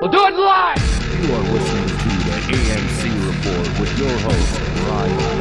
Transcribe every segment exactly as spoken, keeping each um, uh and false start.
We'll do it live! You are listening to the A M C Report with your host, Ryan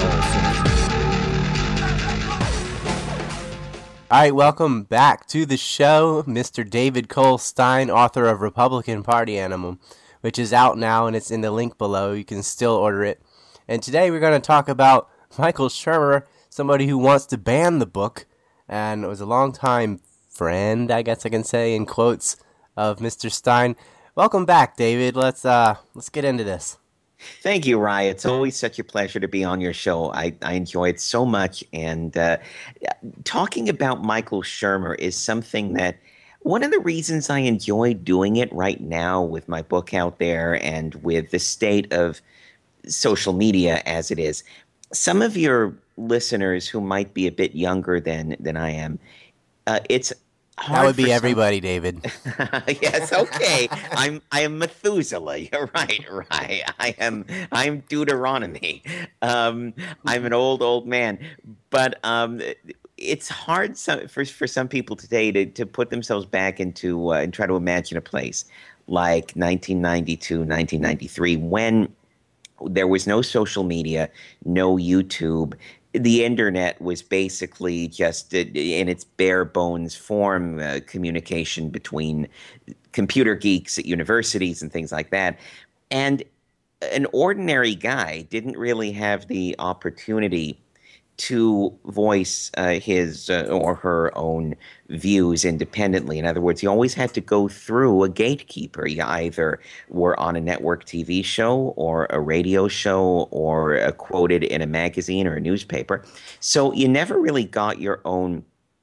Dawson. All right, welcome back to the show, Mister David Cole Stein, author of Republican Party Animal, which is out now and it's in the link below. You can still order it. And today we're going to talk about Michael Shermer, somebody who wants to ban the book, and was a longtime friend, I guess I can say, in quotes, of Mister Stein. Welcome back, David. Let's uh, let's get into this. Thank you, Ryan. It's always such a pleasure to be on your show. I, I enjoy it so much. And uh, talking about Michael Shermer is something that one of the reasons I enjoy doing it right now with my book out there and with the state of social media as it is. Some of your listeners who might be a bit younger than, than I am, uh, it's hard That would be for everybody, some... David. Yes, okay. I'm I am Methuselah. You're right, right. I am I'm Deuteronomy. Um, I'm an old old man, but um, it's hard some, for for some people today to to put themselves back into uh, and try to imagine a place like nineteen ninety-two, nineteen ninety-three, when there was no social media, no YouTube. The internet was basically just uh, in its bare bones form, uh, communication between computer geeks at universities and things like that. And an ordinary guy didn't really have the opportunity to voice uh, his uh, or her own views independently. In other words, you always had to go through a gatekeeper. You either were on a network T V show or a radio show or uh, quoted in a magazine or a newspaper. So you never really got your own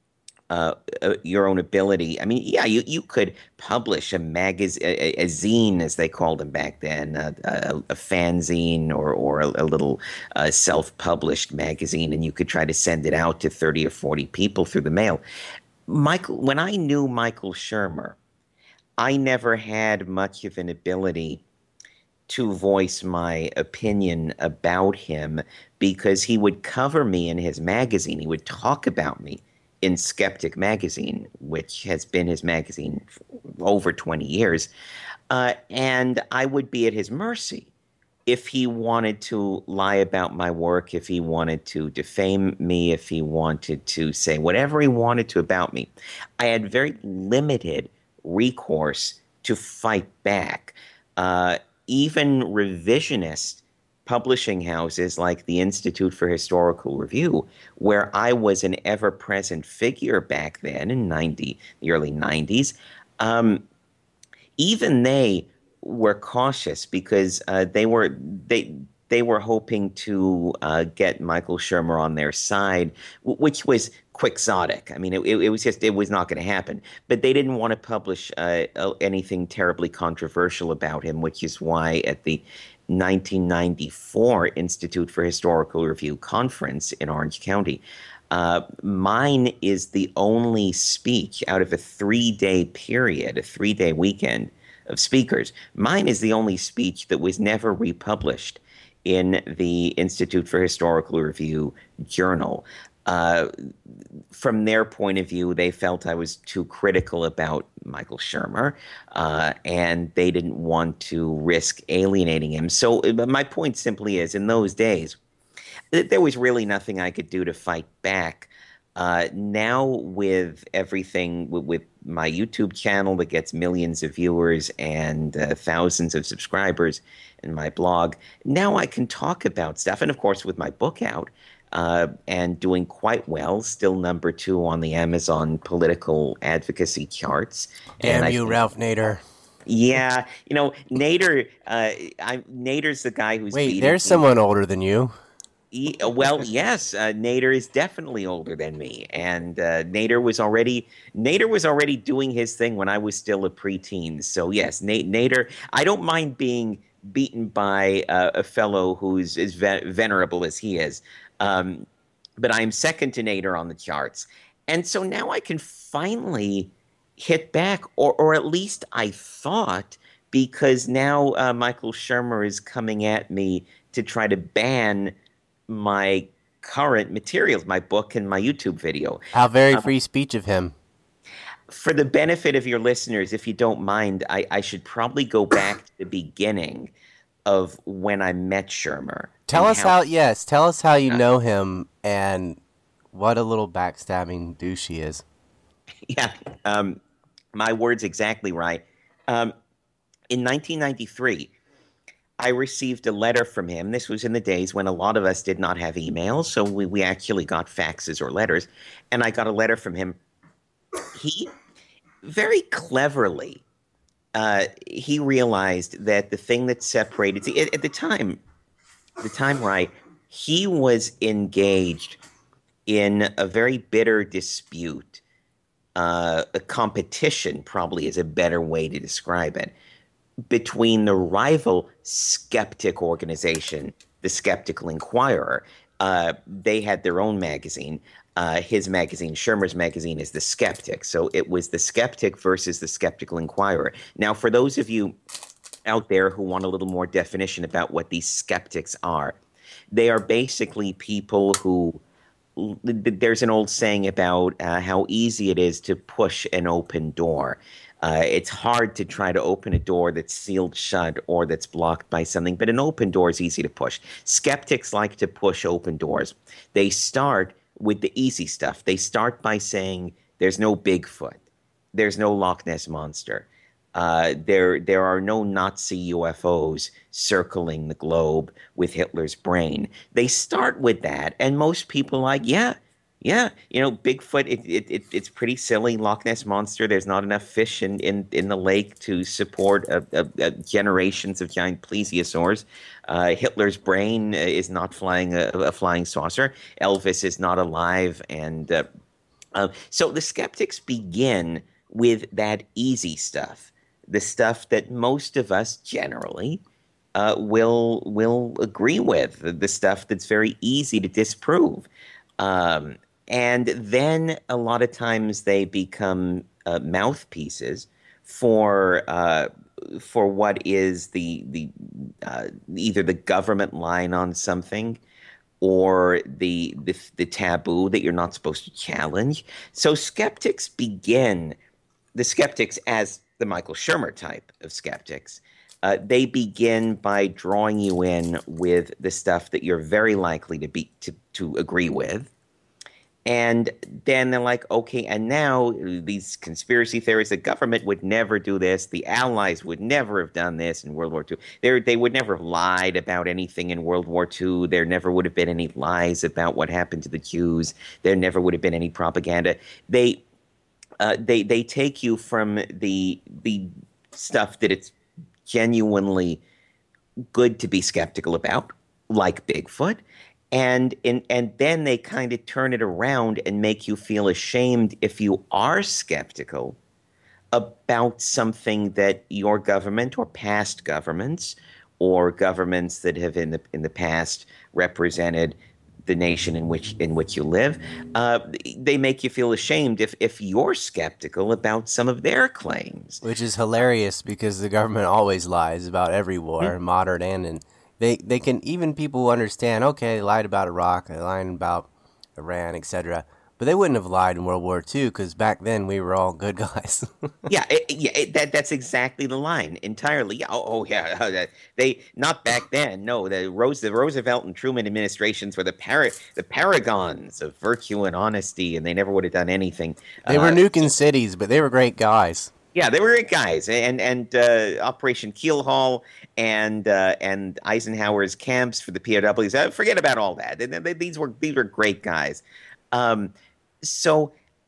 Uh, uh, your own ability. I mean, yeah, you, you could publish a magazine, a, a zine, as they called them back then, a, a, a fanzine or, or a, a little uh, self-published magazine, and you could try to send it out to thirty or forty people through the mail. Michael, when I knew Michael Shermer, I never had much of an ability to voice my opinion about him because he would cover me in his magazine. He would talk about me in Skeptic Magazine, which has been his magazine for over twenty years, uh, and I would be at his mercy if he wanted to lie about my work, if he wanted to defame me, if he wanted to say whatever he wanted to about me. I had very limited recourse to fight back. Uh, even revisionist publishing houses like the Institute for Historical Review, where I was an ever-present figure back then in ninety, the early nineties, um, even they were cautious because uh, they were they they were hoping to uh, get Michael Shermer on their side, w- which was quixotic. I mean, it, it, it was just it was not going to happen. But they didn't want to publish uh, anything terribly controversial about him, which is why at the nineteen ninety-four Institute for Historical Review conference in Orange County, uh, mine is the only speech out of a three-day period, a three-day weekend of speakers. Mine is the only speech that was never republished in the Institute for Historical Review journal. Uh, from their point of view, they felt I was too critical about Michael Shermer, uh, and they didn't want to risk alienating him. So my point simply is, in those days, there was really nothing I could do to fight back. Uh, now with everything, with, with my YouTube channel that gets millions of viewers and uh, thousands of subscribers, and my blog, now I can talk about stuff. And of course, with my book out, Uh, and doing quite well, still number two on the Amazon political advocacy charts. Damn and you, think, Ralph Nader. Yeah, you know, Nader, uh, I, Nader's the guy who's Wait, beating there's me. someone older than you. He, well, yes, uh, Nader is definitely older than me, and uh, Nader was already Nader was already doing his thing when I was still a preteen. So yes, Na- Nader, I don't mind being beaten by uh, a fellow who's as ve- venerable as he is. Um, but I'm second to Nader on the charts. And so now I can finally hit back, or or at least I thought, because now uh, Michael Shermer is coming at me to try to ban my current materials, my book and my YouTube video. How very Uh, free speech of him. For the benefit of your listeners, if you don't mind, I, I should probably go back to the beginning of when I met Shermer. Tell and us how, how, yes, tell us how you uh, know him and what a little backstabbing douche he is. Yeah, um, my words exactly right. Um, in nineteen ninety-three, I received a letter from him. This was in the days when a lot of us did not have emails, so we, we actually got faxes or letters. And I got a letter from him. He very cleverly, uh, he realized that the thing that separated, see, at, at the time, the time, right, he was engaged in a very bitter dispute. Uh, a competition probably is a better way to describe it, between the rival skeptic organization, the Skeptical Inquirer. Uh, they had their own magazine. Uh, his magazine, Shermer's magazine, is The Skeptic. So it was The Skeptic versus the Skeptical Inquirer. Now, for those of you out there who want a little more definition about what these skeptics are, they are basically people who there's an old saying about uh, how easy it is to push an open door. Uh, it's hard to try to open a door that's sealed shut or that's blocked by something, but an open door is easy to push. Skeptics like to push open doors. They start with the easy stuff. They start by saying there's no Bigfoot, there's no Loch Ness Monster. Uh, there, there are no Nazi U F Os circling the globe with Hitler's brain. They start with that, and most people are like, yeah, yeah, you know, Bigfoot, it, it, it, it's pretty silly. Loch Ness Monster, there's not enough fish in, in, in the lake to support a, a, a generations of giant plesiosaurs. Uh, Hitler's brain is not flying a, a flying saucer. Elvis is not alive, and uh, uh, so the skeptics begin with that easy stuff. The stuff that most of us generally uh, will will agree with, the, the stuff that's very easy to disprove. Um, and then a lot of times they become uh, mouthpieces for uh, for what is the the uh, either the government line on something or the, the the taboo that you're not supposed to challenge. So skeptics begin the skeptics as the Michael Shermer type of skeptics, uh, they begin by drawing you in with the stuff that you're very likely to be to, to agree with. And then they're like, okay, and now these conspiracy theories, the government would never do this. The Allies would never have done this in World War Two. They they would never have lied about anything in World War Two. There never would have been any lies about what happened to the Jews. There never would have been any propaganda. They Uh, they they take you from the the stuff that it's genuinely good to be skeptical about, like Bigfoot, and and and then they kind of turn it around and make you feel ashamed if you are skeptical about something that your government or past governments or governments that have in the in the past represented the nation in which in which you live, uh, they make you feel ashamed if, if you're skeptical about some of their claims. Which is hilarious because the government always lies about every war, mm-hmm. modern and in. They they can, even people understand, okay, they lied about Iraq, they lied about Iran, et cetera. But they wouldn't have lied in World War Two because back then we were all good guys. yeah, it, yeah, it, that that's exactly the line entirely. Yeah, oh, oh yeah, they not back then. No, the Rose, the Roosevelt and Truman administrations were the para, the paragons of virtue and honesty, and they never would have done anything. They were uh, nuking cities, but they were great guys. Yeah, they were great guys, and and uh, Operation Keel Haul and uh, and Eisenhower's camps for the P O Ws. Uh, forget about all that. They, they, these were these were great guys. Um, so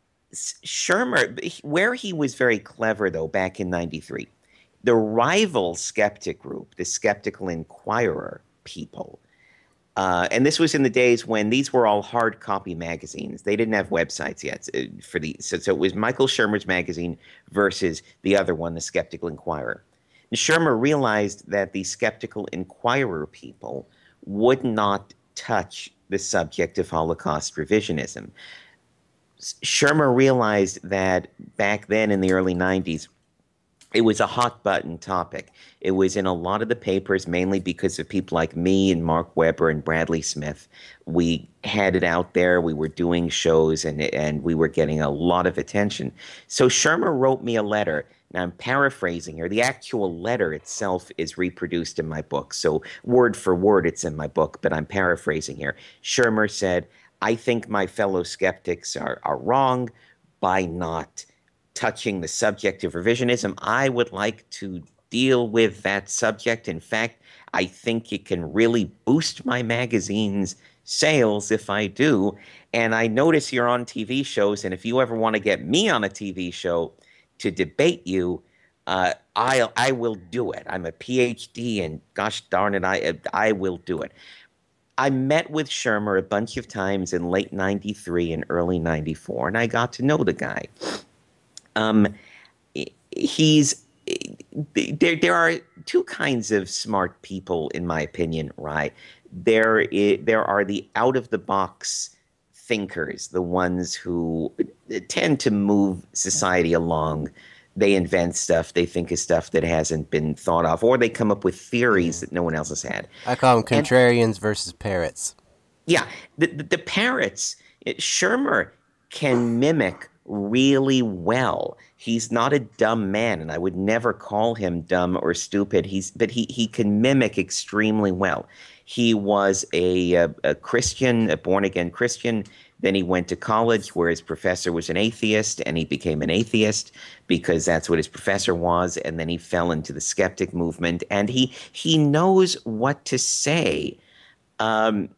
Shermer, where he was very clever, though, back in ninety-three, the rival skeptic group, the Skeptical Inquirer people, uh, and this was in the days when these were all hard copy magazines. They didn't have websites yet for the, so, so it was Michael Shermer's magazine versus the other one, the Skeptical Inquirer. And Shermer realized that the Skeptical Inquirer people would not touch the subject of Holocaust revisionism. Shermer realized that back then in the early nineties, it was a hot button topic. It was in a lot of the papers, mainly because of people like me and Mark Webber and Bradley Smith. We had it out there. We were doing shows, and and we were getting a lot of attention. So Shermer wrote me a letter. Now I'm paraphrasing here. The actual letter itself is reproduced in my book. So word for word, it's in my book, but I'm paraphrasing here. Shermer said, I think my fellow skeptics are, are wrong by not touching the subject of revisionism. I would like to deal with that subject. In fact, I think it can really boost my magazine's sales if I do. And I notice you're on T V shows, and if you ever want to get me on a T V show to debate you, uh, I I will do it. I'm a P H D, and gosh darn it, I I will do it. I met with Shermer a bunch of times in late ninety-three and early ninety-four, and I got to know the guy. Um, he's there. There are two kinds of smart people, in my opinion, right? There, is, there are the out of the box thinkers, the ones who tend to move society along. They invent stuff. They think of stuff that hasn't been thought of, or they come up with theories that no one else has had. I call them contrarians and, versus parrots. Yeah, the, the, the parrots. Shermer can mimic really well. He's not a dumb man, and I would never call him dumb or stupid. He's, but he he can mimic extremely well. He was a, a, a Christian, a born-again Christian. Then he went to college where his professor was an atheist, and he became an atheist because that's what his professor was. And then he fell into the skeptic movement, and he he knows what to say um,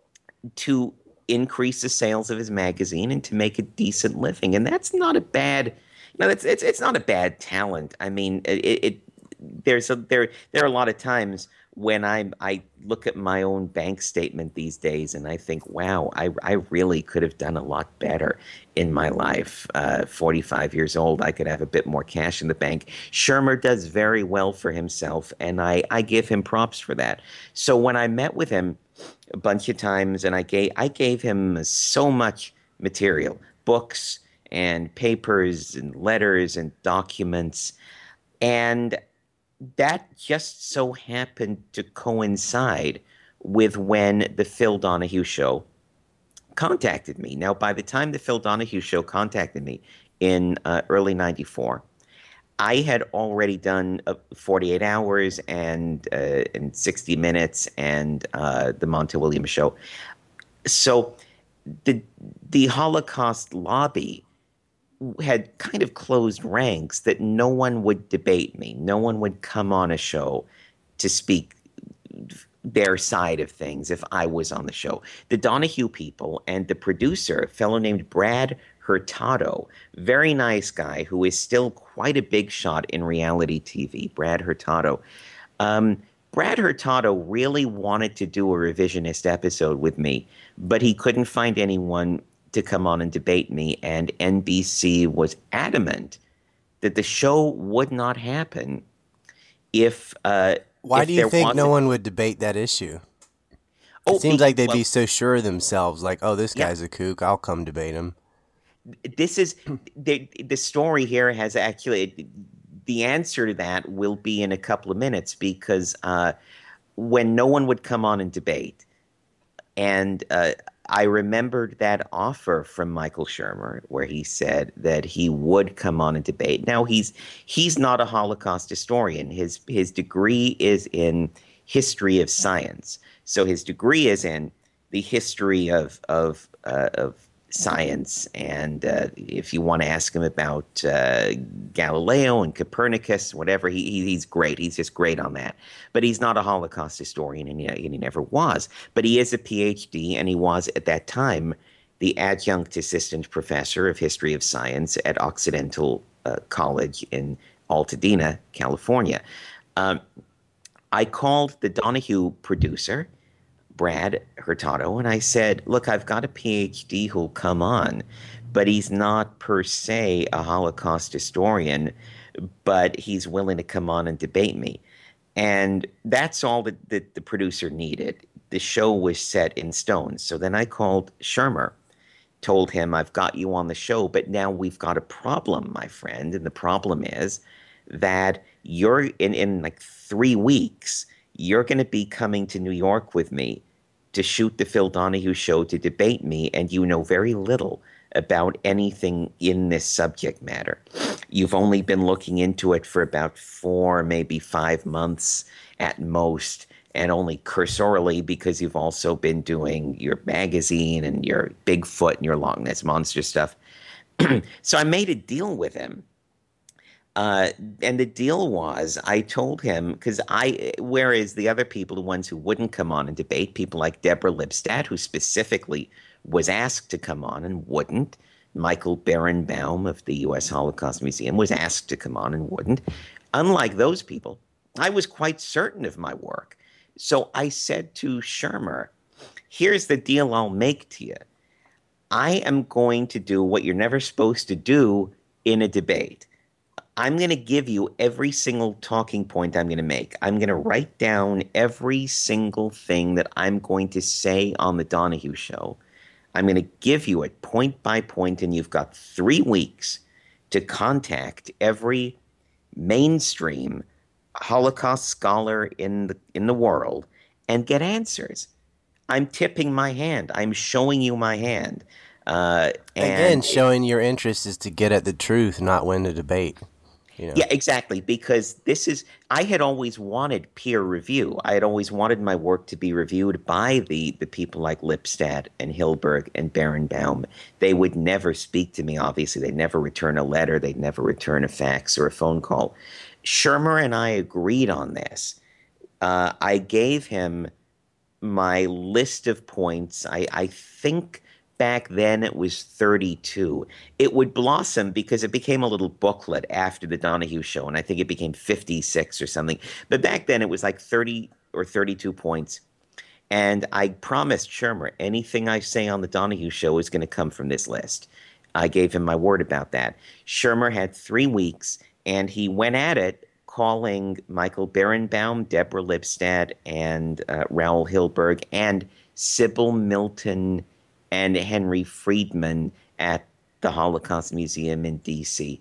to increase the sales of his magazine and to make a decent living. And that's not a bad, no, it's it's it's not a bad talent. I mean, it, it there's a there there are a lot of times when I I look at my own bank statement these days and I think, wow, I I really could have done a lot better in my life. Uh, forty-five years old, I could have a bit more cash in the bank. Shermer does very well for himself, and I I give him props for that. So when I met with him a bunch of times, and I gave I gave him so much material, books and papers and letters and documents, and that just so happened to coincide with when the Phil Donahue Show contacted me. Now, by the time the Phil Donahue Show contacted me in uh, early ninety-four, I had already done uh, forty-eight hours and uh, and sixty minutes and uh, the Monta Williams Show. So the the Holocaust lobby had kind of closed ranks that no one would debate me. No one would come on a show to speak their side of things if I was on the show. The Donahue people and the producer, a fellow named Brad Hurtado, very nice guy who is still quite a big shot in reality T V, Brad Hurtado. Um, Brad Hurtado really wanted to do a revisionist episode with me, but he couldn't find anyone to come on and debate me, and N B C was adamant that the show would not happen if uh, Why if do you think wasn't... no one would debate that issue? Oh, it seems be, like they'd well, be so sure of themselves, like, oh, this yeah. guy's a kook, I'll come debate him. This is the the story here has actually the answer to that will be in a couple of minutes, because uh, when no one would come on and debate, and uh, I remembered that offer from Michael Shermer where he said that he would come on and debate. Now, he's he's not a Holocaust historian. His his degree is in history of science. So his degree is in the history of of uh, of science. And uh, if you want to ask him about uh, Galileo and Copernicus, whatever, he, he he's great. He's just great on that. But he's not a Holocaust historian, and he, and he never was. But he is a P H D, and he was at that time the adjunct assistant professor of history of science at Occidental uh, College in Altadena, California. Um, I called the Donahue producer, Brad Hurtado, and I said, look, I've got a P H D who'll come on, but he's not per se a Holocaust historian, but he's willing to come on and debate me. And that's all that, that the producer needed. The show was set in stone. So then I called Shermer, told him, I've got you on the show, but now we've got a problem, my friend. And the problem is that you're in, in like three weeks, you're going to be coming to New York with me to shoot the Phil Donahue show to debate me, and you know very little about anything in this subject matter. You've only been looking into it for about four, maybe five months at most, and only cursorily because you've also been doing your magazine and your Bigfoot and your Loch Ness Monster stuff. So I made a deal with him. Uh, and the deal was, I told him, because I, whereas the other people, the ones who wouldn't come on and debate, people like Deborah Lipstadt, who specifically was asked to come on and wouldn't, Michael Berenbaum of the U S Holocaust Museum was asked to come on and wouldn't. Unlike those people, I was quite certain of my work. So I said to Shermer, here's the deal I'll make to you. I am going to do what you're never supposed to do in a debate. I'm going to give you every single talking point I'm going to make. I'm going to write down every single thing that I'm going to say on the Donahue show. I'm going to give you it point by point, and you've got three weeks to contact every mainstream Holocaust scholar in the in the world and get answers. I'm tipping my hand. I'm showing you my hand. Uh, and Again, showing your interest is to get at the truth, not win the debate. You know? Yeah, exactly. Because this is, I had always wanted peer review. I had always wanted my work to be reviewed by the, the people like Lipstadt and Hilberg and Berenbaum. They would never speak to me, obviously. They'd never return a letter. They'd never return a fax or a phone call. Shermer and I agreed on this. Uh, I gave him my list of points. I, I think back then it was thirty-two. It would blossom because it became a little booklet after the Donahue show, and I think it became fifty-six or something. But back then it was like thirty or thirty-two points. And I promised Shermer anything I say on the Donahue show is going to come from this list. I gave him my word about that. Shermer had three weeks, and he went at it calling Michael Berenbaum, Deborah Lipstadt, and uh, Raoul Hilberg, and Sybil Milton and Henry Friedman at the Holocaust Museum in D C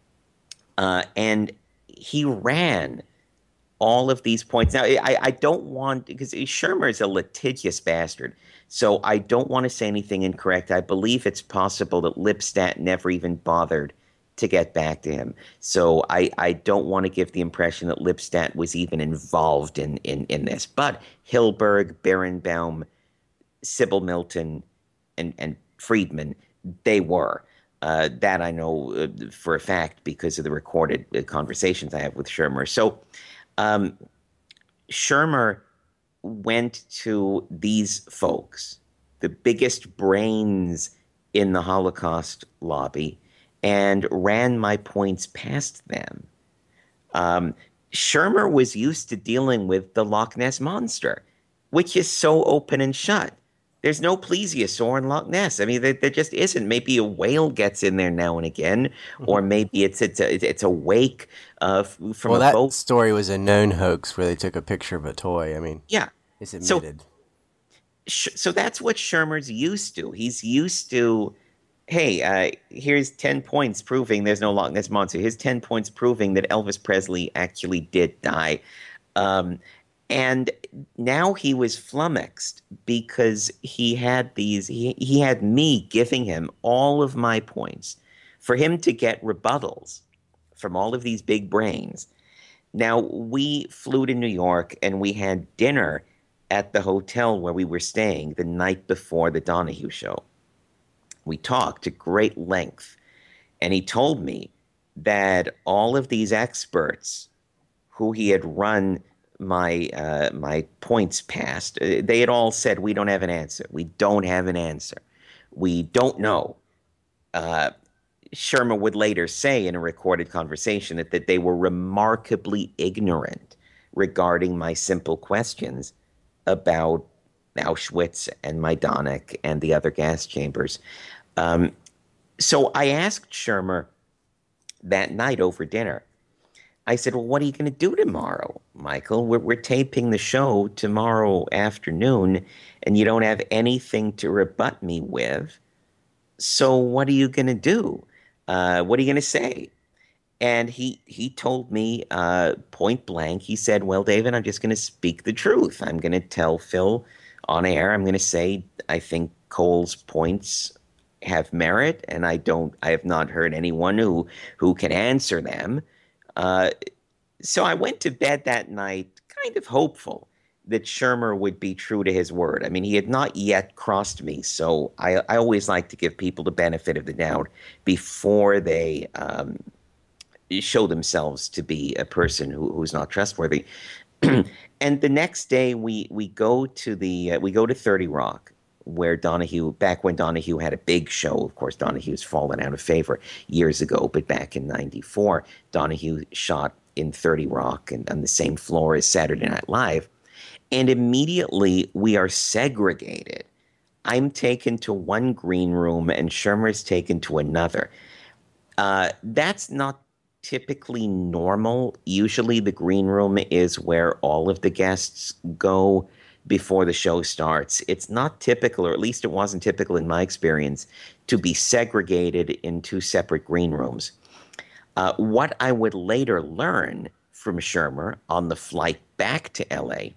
Uh, and he ran all of these points. Now, I, I don't want, because Shermer is a litigious bastard, so I don't want to say anything incorrect. I believe it's possible that Lipstadt never even bothered to get back to him. So I, I don't want to give the impression that Lipstadt was even involved in, in, in this. But Hilberg, Berenbaum, Sybil Milton, and, and Friedman, they were. Uh, that I know uh, for a fact because of the recorded uh, conversations I have with Shermer. So um, Shermer went to these folks, the biggest brains in the Holocaust lobby, and ran my points past them. Um, Shermer was used to dealing with the Loch Ness Monster, which is so open and shut. There's no plesiosaur in Loch Ness. I mean, there, there just isn't. Maybe a whale gets in there now and again, or maybe it's it's a it's a wake uh, from well, a that boat. story was a known hoax where they took a picture of a toy. I mean, Yeah, it's admitted. So, so that's what Shermer's used to. He's used to, hey, uh, here's ten points proving there's no Loch Ness Monster. Here's ten points proving that Elvis Presley actually did die. Um, And now he was flummoxed because he had these, he, he had me giving him all of my points for him to get rebuttals from all of these big brains. Now, we flew to New York and we had dinner at the hotel where we were staying the night before the Donahue show. We talked at great length, and he told me that all of these experts who he had run my uh, my points past, uh, they had all said, we don't have an answer. We don't have an answer. We don't know. Uh, Shermer would later say in a recorded conversation that, that they were remarkably ignorant regarding my simple questions about Auschwitz and Majdanek and the other gas chambers. Um, so I asked Shermer that night over dinner, I said, well, what are you going to do tomorrow, Michael? We're, we're taping the show tomorrow afternoon, and you don't have anything to rebut me with. So what are you going to do? Uh, what are you going to say? And he he told me uh, point blank. He said, "Well, David, I'm just going to speak the truth. I'm going to tell Phil on air. I'm going to say I think Cole's points have merit, and I don't. I have not heard anyone who who can answer them." Uh, so I went to bed that night, kind of hopeful that Shermer would be true to his word. I mean, he had not yet crossed me, so I, I always like to give people the benefit of the doubt before they. Um, show themselves to be a person who, who's not trustworthy. And the next day we we go to the uh, we go to thirty Rock, where Donahue, back when Donahue had a big show. Of course, Donahue's fallen out of favor years ago, but back in ninety-four, Donahue shot in thirty Rock and on the same floor as Saturday Night Live. And immediately we are segregated. I'm taken to one green room and Shermer's taken to another. Uh, that's not typically normal. Usually the green room is where all of the guests go before the show starts. It's not typical, or at least it wasn't typical in my experience, to be segregated in two separate green rooms. Uh, what I would later learn from Shermer on the flight back to L A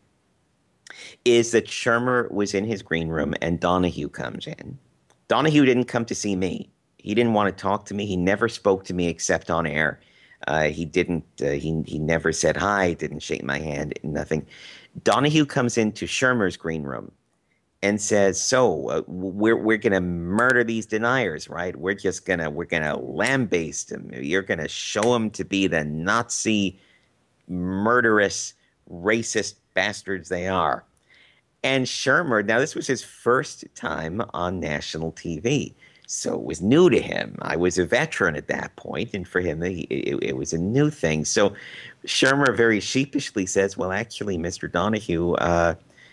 is that Shermer was in his green room and Donahue comes in. Donahue didn't come to see me. He didn't want to talk to me. He never spoke to me except on air. Uh, he didn't. Uh, he he never said hi. Didn't shake my hand. Nothing. Donahue comes into Shermer's green room and says, "So uh, we're we're gonna murder these deniers, right? We're just gonna we're gonna lambaste them. You're gonna show them to be the Nazi, murderous, racist bastards they are." And Shermer, now this was his first time on national T V. So it was new to him. I was a veteran at that point, and for him, it, it, it was a new thing. So Shermer very sheepishly says, "Well, actually, Mister Donahue, uh,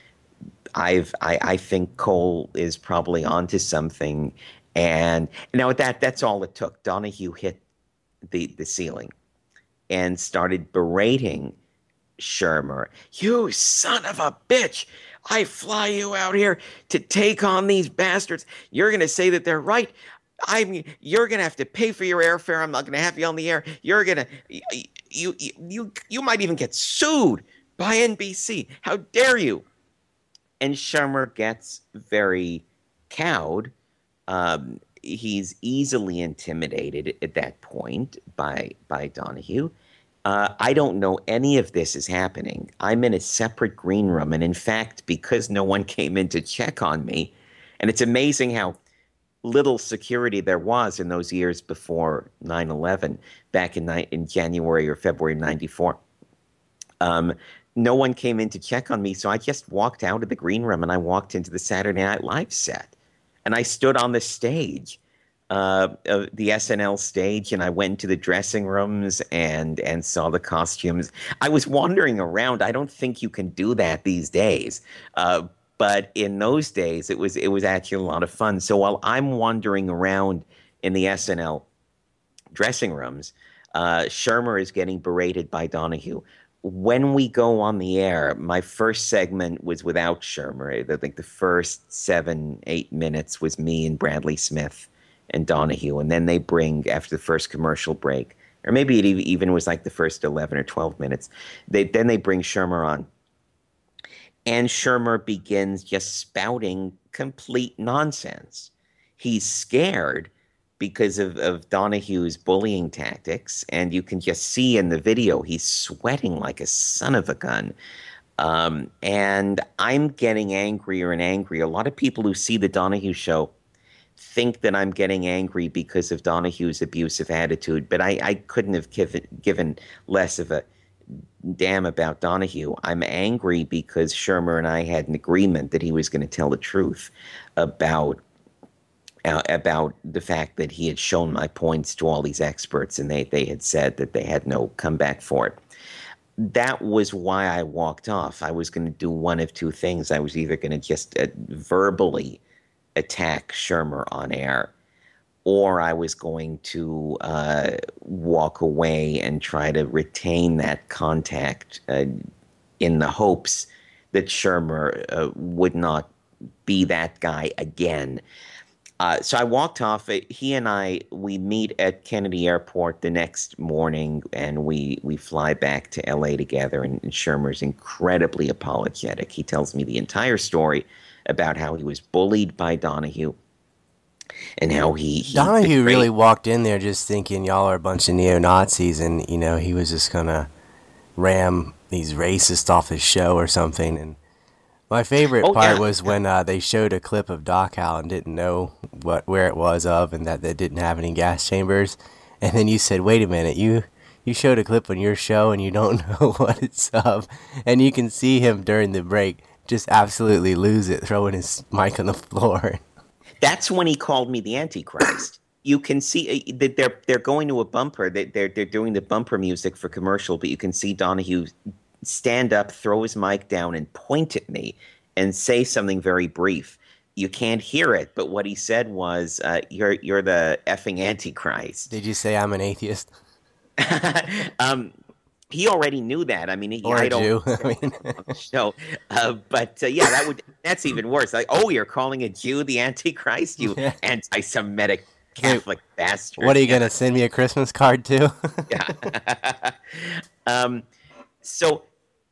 I've I, I think Cole is probably onto something." And now at that, that's all it took. Donahue hit the the ceiling and started berating Shermer. "You son of a bitch! I fly you out here to take on these bastards. You're going to say that they're right. I mean, you're going to have to pay for your airfare. I'm not going to have you on the air. You're going to, you, you, you, you might even get sued by N B C. How dare you?" And Shermer gets very cowed. Um, he's easily intimidated at that point by, by Donahue. Uh, I don't know any of this is happening. I'm in a separate green room. And in fact, because no one came in to check on me, and it's amazing how little security there was in those years before nine eleven, back in, in January or February ninety-four. Um, no one came in to check on me. So I just walked out of the green room and I walked into the Saturday Night Live set. And I stood on the stage. Uh, uh, the S N L stage, and I went to the dressing rooms and and saw the costumes. I was wandering around. I don't think you can do that these days, uh, but in those days, it was it was actually a lot of fun. So while I'm wandering around in the S N L dressing rooms, uh, Shermer is getting berated by Donahue. When we go on the air, my first segment was without Shermer. I think the first seven, eight minutes was me and Bradley Smith and Donahue, and then they bring, after the first commercial break, or maybe it even was like the first eleven or twelve minutes, they then they bring Shermer on. And Shermer begins just spouting complete nonsense. He's scared because of, of Donahue's bullying tactics, and you can just see in the video he's sweating like a son of a gun. Um, and I'm getting angrier and angrier. A lot of people who see the Donahue show think that I'm getting angry because of Donahue's abusive attitude, but I, I couldn't have given, given less of a damn about Donahue. I'm angry because Shermer and I had an agreement that he was going to tell the truth about uh, about the fact that he had shown my points to all these experts, and they, they had said that they had no comeback for it. That was why I walked off. I was going to do one of two things. I was either going to just uh, verbally attack Shermer on air, or I was going to uh, walk away and try to retain that contact uh, in the hopes that Shermer uh, would not be that guy again. Uh, so I walked off. Uh, He and I we meet at Kennedy Airport the next morning, and we we fly back to L A together. And, and Shermer's incredibly apologetic. He tells me the entire story about how he was bullied by Donahue and how he he Donahue betrayed. really walked in there just thinking y'all are a bunch of neo Nazis, and you know he was just gonna ram these racists off his show or something. And my favorite Oh part yeah, was when uh, they showed a clip of Dachau and didn't know what where it was of, and that they didn't have any gas chambers. And then you said, "Wait a minute, you you showed a clip on your show and you don't know what it's of." And you can see him during the break just absolutely lose it, throwing his mic on the floor. that's when he called me the Antichrist. You can see uh, that they're they're going to a bumper. They, they're they're doing the bumper music for commercial, but you can see Donahue stand up, throw his mic down, and point at me and say something very brief. You can't hear it, but what he said was, uh, "You're you're the effing Antichrist." Did you say I'm an atheist um, he already knew that. I mean, he, or I a don't Jew? I mean, on the show, uh, but uh, yeah, that would that's even worse. Like, oh, you're calling a Jew the Antichrist, you yeah. anti-Semitic Wait, Catholic bastard. what are you Yeah. gonna send me a Christmas card too? Yeah. um, so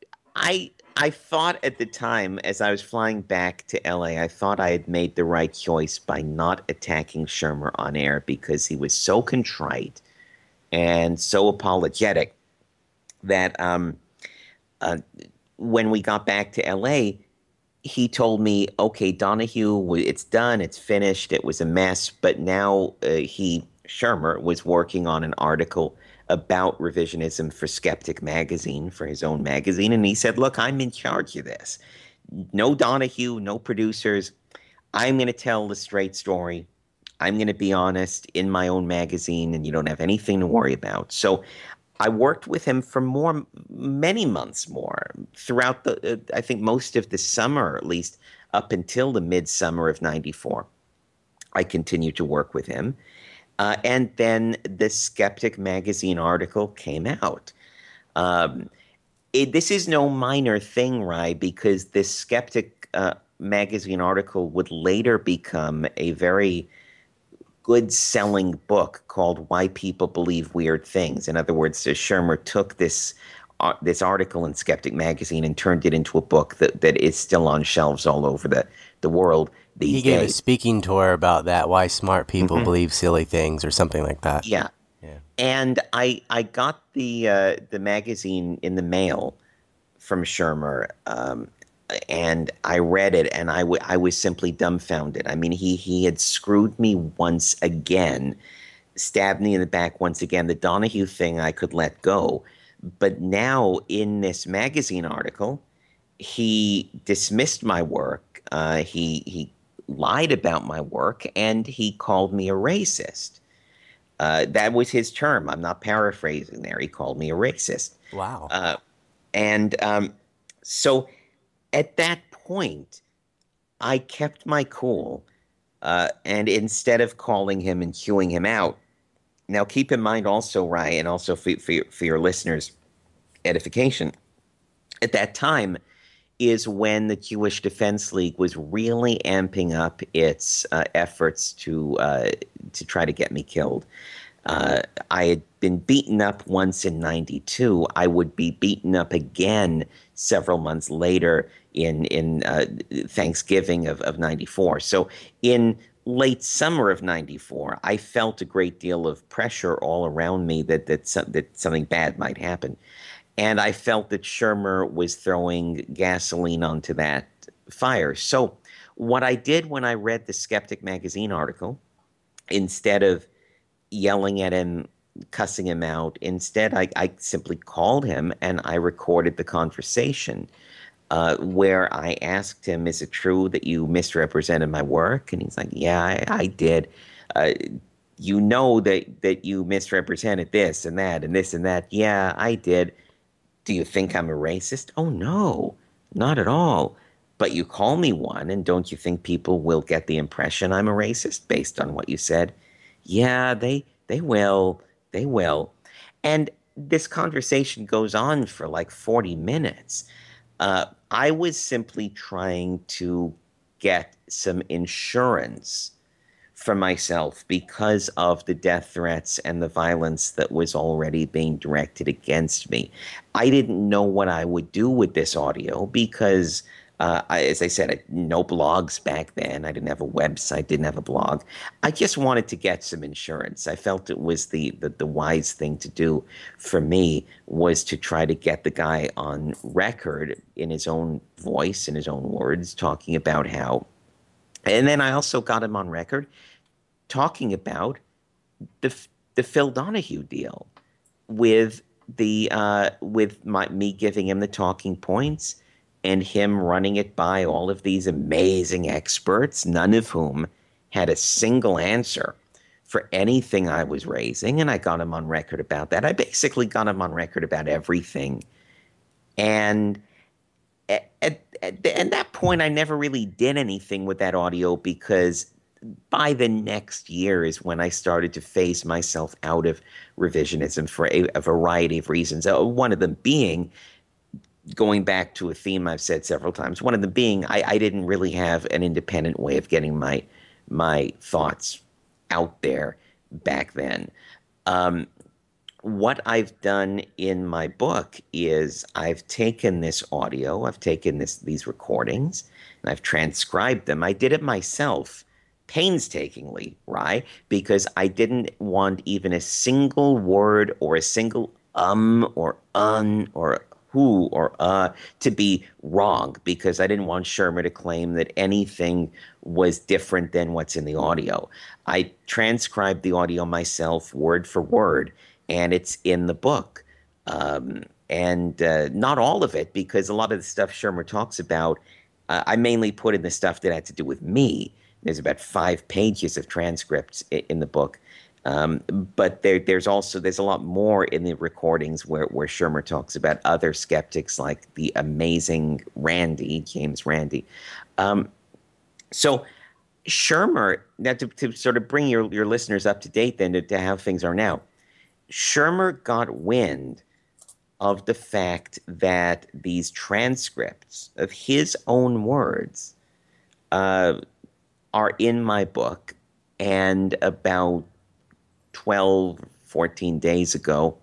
I I thought at the time, as I was flying back to L A, I thought I had made the right choice by not attacking Shermer on air because he was so contrite and so apologetic that um, uh, when we got back to L A, he told me, "Okay, Donahue, w- it's done, it's finished, it was a mess," but now uh, he Shermer was working on an article about revisionism for Skeptic magazine, for his own magazine, and he said, "Look, I'm in charge of this. No Donahue, no producers. I'm going to tell the straight story. I'm going to be honest in my own magazine, and you don't have anything to worry about." So I worked with him for more, many months more throughout the, uh, I think most of the summer, at least up until the midsummer of ninety-four. I continued to work with him. Uh, and then the Skeptic magazine article came out. Um, it, this is no minor thing, Rye, because this Skeptic uh, magazine article would later become a very good selling book called Why People Believe Weird Things. In other words, uh, Shermer took this uh, this article in Skeptic magazine and turned it into a book that, that is still on shelves all over the, the world He these gave a days. speaking tour about that, why smart people Mhm. believe silly things or something like that. Yeah. Yeah. And I I got the uh, the magazine in the mail from Shermer, um, and I read it, and I, w- I was simply dumbfounded. I mean, he he had screwed me once again, stabbed me in the back once again. The Donahue thing I could let go, but now in this magazine article, he dismissed my work. Uh, he he lied about my work, and he called me a racist. Uh, that was his term. I'm not paraphrasing there. He called me a racist. Wow. Uh, and um, so at that point, I kept my cool. Uh, and instead of calling him and chewing him out, now keep in mind also, Ryan, and also for, for, your, for your listeners' edification, at that time is when the Jewish Defense League was really amping up its uh, efforts to uh, to try to get me killed. Uh, I had been beaten up once in ninety-two. I would be beaten up again several months later in in uh, Thanksgiving of, of ninety-four. So in late summer of ninety-four, I felt a great deal of pressure all around me that that, some, that something bad might happen. And I felt that Shermer was throwing gasoline onto that fire. So what I did when I read the Skeptic magazine article, instead of yelling at him, cussing him out. Instead, I, I simply called him and I recorded the conversation uh, where I asked him, "Is it true that you misrepresented my work?" And he's like, "Yeah, I, I did. Uh, you know that, that you misrepresented this and that and this and that." "Yeah, I did." "Do you think I'm a racist?" "Oh, no, not at all. But you call me one, and don't you think people will get the impression I'm a racist based on what you said?" "Yeah, they they will. They will." And this conversation goes on for like forty minutes. Uh, I was simply trying to get some insurance for myself because of the death threats and the violence that was already being directed against me. I didn't know what I would do with this audio because, uh, I, as I said, I, no blogs back then. I didn't have a website, didn't have a blog. I just wanted to get some insurance. I felt it was the, the, the wise thing to do for me was to try to get the guy on record in his own voice, in his own words, talking about how. And then I also got him on record talking about the the Phil Donahue deal with the uh, with my me giving him the talking points and him running it by all of these amazing experts, none of whom had a single answer for anything I was raising, and I got him on record about that. I basically got him on record about everything, and at, at, at that point, I never really did anything with that audio because by the next year is when I started to phase myself out of revisionism for a, a variety of reasons. Uh, one of them being, going back to a theme I've said several times, one of them being I, I didn't really have an independent way of getting my my thoughts out there back then. Um, what I've done in my book is I've taken this audio, I've taken this these recordings, and I've transcribed them. I did it myself painstakingly, right? Because I didn't want even a single word or a single um or un or who or uh to be wrong, because I didn't want Shermer to claim that anything was different than what's in the audio. I transcribed the audio myself word for word, and it's in the book. Um, and uh, not all of it, because a lot of the stuff Shermer talks about, uh, I mainly put in the stuff that had to do with me. There's about five pages of transcripts in, in the book. Um, but there, there's also there's a lot more in the recordings where, where Shermer talks about other skeptics like the amazing Randi, James Randi. Um, so Shermer, now to, to sort of bring your, your listeners up to date then to, to how things are now, Shermer got wind of the fact that these transcripts of his own words uh, are in my book, and about twelve, fourteen days ago,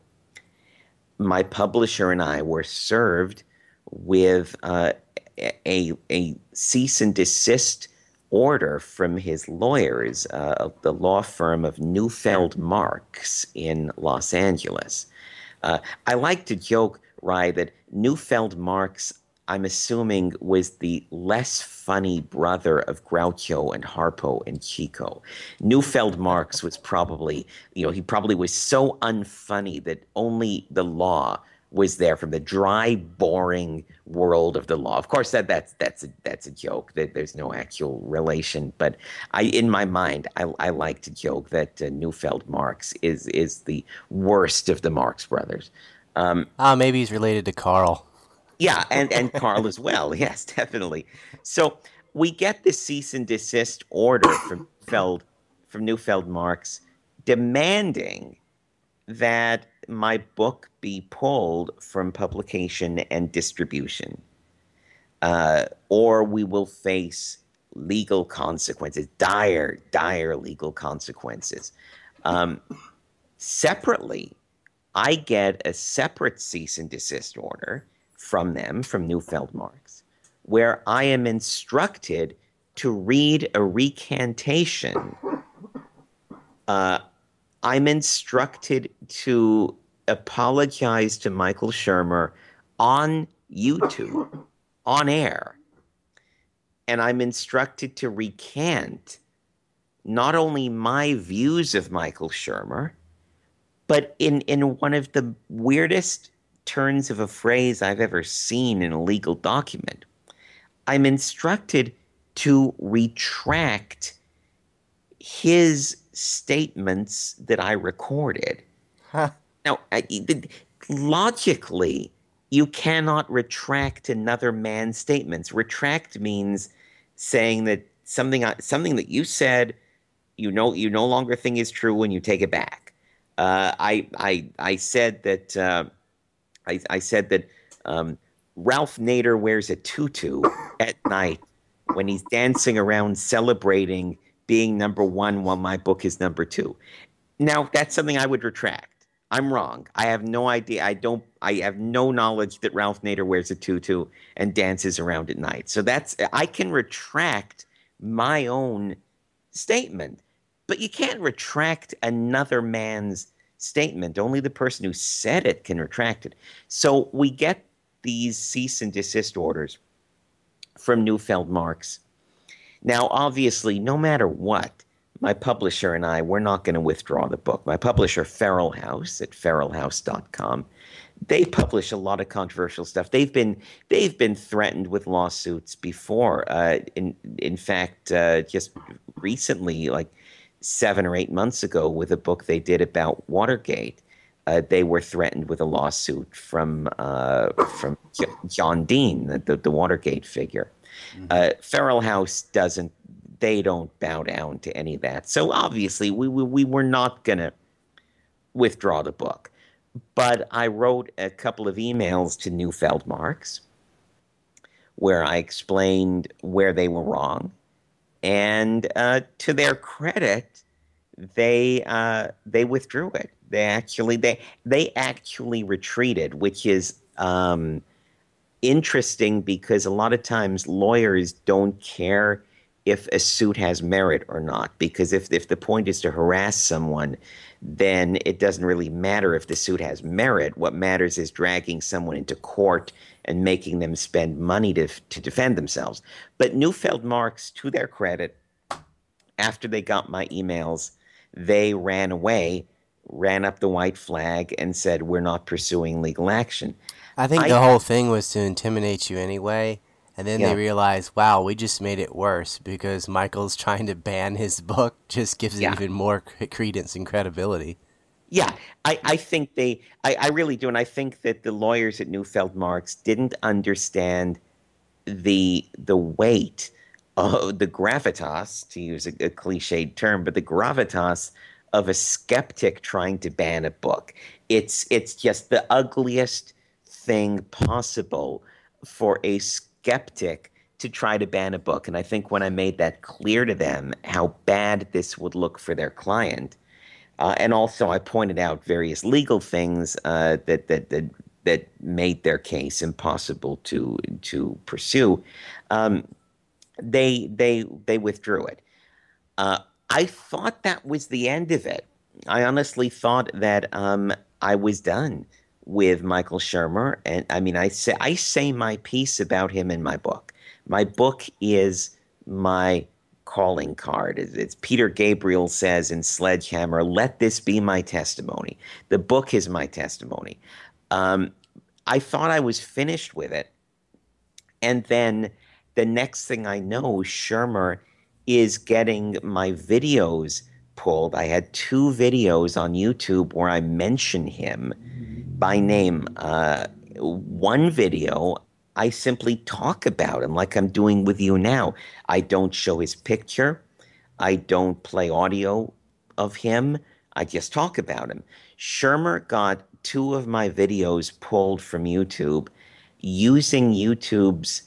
my publisher and I were served with uh, a, a cease and desist order from his lawyers, uh, the law firm of Neufeld Marx in Los Angeles. Uh, I like to joke, Rye, that Neufeld Marx, I'm assuming, was the less funny brother of Groucho and Harpo and Chico. Neufeld Marx was probably, you know, he probably was so unfunny that only the law was there from the dry, boring world of the law. Of course, that that's that's a, that's a joke. That there's no actual relation. But I, in my mind, I, I like to joke that uh, Neufeld Marx is is the worst of the Marx brothers. Um, Ah, maybe he's related to Carl. Yeah, and, and Carl as well. Yes, definitely. So we get the cease and desist order from Feld, from Neufeld Marx, demanding that my book be pulled from publication and distribution, uh, or we will face legal consequences, dire, dire legal consequences. Um, separately, I get a separate cease and desist order from them, from Neufeld Marx, where I am instructed to read a recantation. Uh, I'm instructed to apologize to Michael Shermer on YouTube, on air. And I'm instructed to recant not only my views of Michael Shermer, but in, in one of the weirdest turns of a phrase I've ever seen in a legal document, I'm instructed to retract his statements that I recorded. Huh. Now, I, logically, you cannot retract another man's statements. Retract means saying that something something that you said, you know, you no longer think is true, and you take it back. Uh, I I I said that. Uh, I, I said that um, Ralph Nader wears a tutu at night when he's dancing around celebrating being number one while my book is number two. Now, that's something I would retract. I'm wrong. I have no idea. I don't. I have no knowledge that Ralph Nader wears a tutu and dances around at night. So that's. I can retract my own statement, but you can't retract another man's statement. Only the person who said it can retract it. So we get these cease and desist orders from Neufeld Marx. Now, obviously, no matter what, my publisher and I, we're not going to withdraw the book. My publisher, Feral House, at feral house dot com, they publish a lot of controversial stuff. They've been they've been threatened with lawsuits before. Uh, in in fact, uh, just recently, like seven or eight months ago, with a book they did about Watergate, uh, they were threatened with a lawsuit from uh, from John Dean, the, the Watergate figure. Mm-hmm. Uh, Feral House doesn't. They don't bow down to any of that. So obviously, we we, we were not going to withdraw the book. But I wrote a couple of emails to Neufeld Marx where I explained where they were wrong. And uh, to their credit, they uh, they withdrew it. They actually they they actually retreated, which is um, interesting because a lot of times lawyers don't care if a suit has merit or not, because if if the point is to harass someone, then it doesn't really matter if the suit has merit. What matters is dragging someone into court and making them spend money to to defend themselves. But Neufeld Marx, to their credit, after they got my emails, they ran away, ran up the white flag, and said, we're not pursuing legal action. I think I, the whole thing was to intimidate you anyway. And then yeah. they realized, wow, we just made it worse because Michael's trying to ban his book just gives it Yeah. even more credence and credibility. Yeah, I, I think they, I, I really do. And I think that the lawyers at Neufeld Marx didn't understand the the weight, of the gravitas, to use a, a cliched term, but the gravitas of a skeptic trying to ban a book. It's, it's just the ugliest thing possible for a skeptic to try to ban a book. And I think when I made that clear to them how bad this would look for their client, uh, and also I pointed out various legal things uh, that, that that that made their case impossible to to pursue, um, they they they withdrew it. Uh, I thought that was the end of it. I honestly thought that um, I was done with Michael Shermer. And I mean, I say I say my piece about him in my book. My book is my calling card. It's Peter Gabriel says in Sledgehammer, let this be my testimony. The book is my testimony. Um, I thought I was finished with it. And then the next thing I know, Shermer is getting my videos pulled. I had two videos on YouTube where I mention him by name. Uh, one video, I simply talk about him like I'm doing with you now. I don't show his picture. I don't play audio of him. I just talk about him. Shermer got two of my videos pulled from YouTube using YouTube's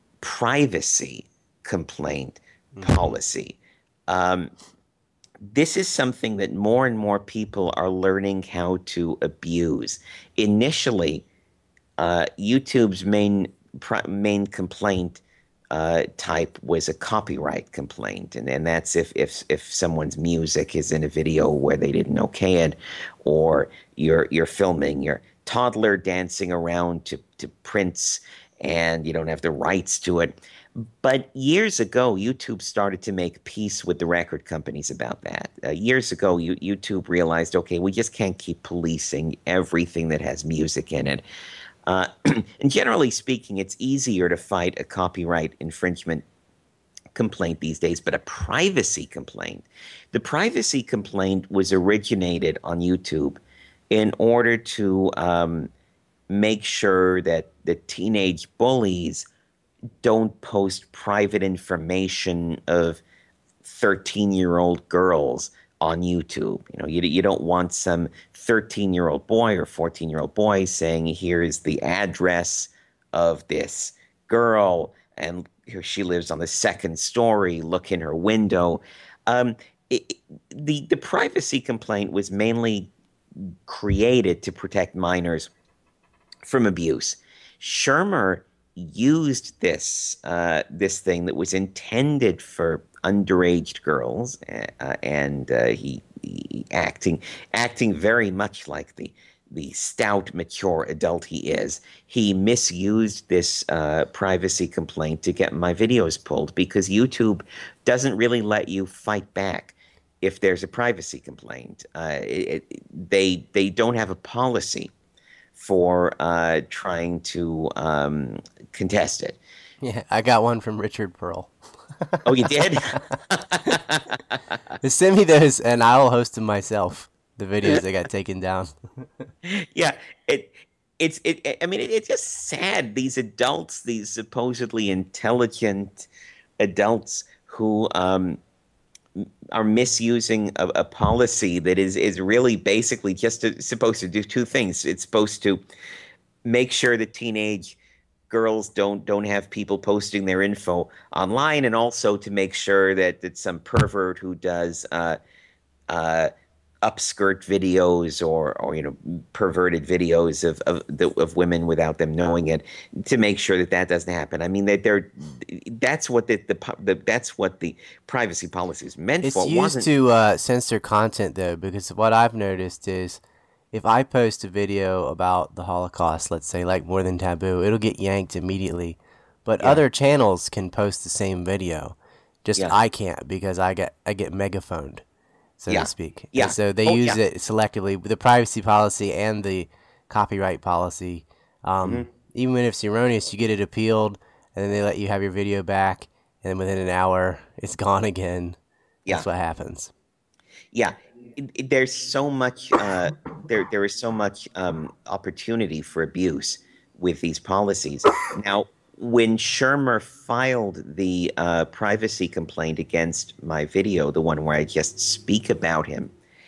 privacy complaint mm-hmm. policy. Um, This is something that more and more people are learning how to abuse. Initially, uh, YouTube's main main complaint uh, type was a copyright complaint, and, and that's if, if if someone's music is in a video where they didn't okay it, or you're you're filming your toddler dancing around to, to Prince and you don't have the rights to it. But years ago, YouTube started to make peace with the record companies about that. Uh, years ago, you, YouTube realized, okay, we just can't keep policing everything that has music in it. Uh, and generally speaking, it's easier to fight a copyright infringement complaint these days, but a privacy complaint. The privacy complaint was originated on YouTube in order to um, make sure that the teenage bullies don't post private information of thirteen-year-old girls on YouTube. You know, you, you don't want some thirteen-year-old boy or fourteen-year-old boy saying, here's the address of this girl, and here she lives on the second story, look in her window. Um, it, it- the the privacy complaint was mainly created to protect minors from abuse. Shermer used this uh, this thing that was intended for underage girls, uh, and uh, he, he acting acting very much like the the stout, mature adult he is. He misused this uh, privacy complaint to get my videos pulled because YouTube doesn't really let you fight back if there's a privacy complaint. Uh, it, it, they they don't have a policy for uh, trying to um, contest it. Yeah, I got one from Richard Pearl. Oh, you did? Send me those, and I'll host them myself. The videos that got taken down. Yeah, it it's it. I mean, it, it's just sad. These adults, these supposedly intelligent adults, who um, are misusing a, a policy that is is really basically just to, supposed to do two things. It's supposed to make sure that teenage girls don't don't have people posting their info online, and also to make sure that that some pervert who does uh, uh, upskirt videos or or you know perverted videos of of, the, of women without them knowing it, to make sure that that doesn't happen. I mean, that they're that's what the, the, the that's what the privacy policy is meant It's for. It used wasn't- to uh, censor content, though, because what I've noticed is if I post a video about the Holocaust, let's say, like More Than Taboo, it'll get yanked immediately. But Yeah. other channels can post the same video. Just Yeah. I can't because I get I get megaphoned, so Yeah. to speak. Yeah. And so they Oh, use yeah. it selectively. The privacy policy and the copyright policy, um, Mm-hmm. even when it's erroneous, you get it appealed, and then they let you have your video back, and then within an hour, it's gone again. That's Yeah. what happens. Yeah, it- it- there's so much uh, there there is so much um, opportunity for abuse with these policies. Now, when Shermer filed the uh, privacy complaint against my video, the one where I just speak about him,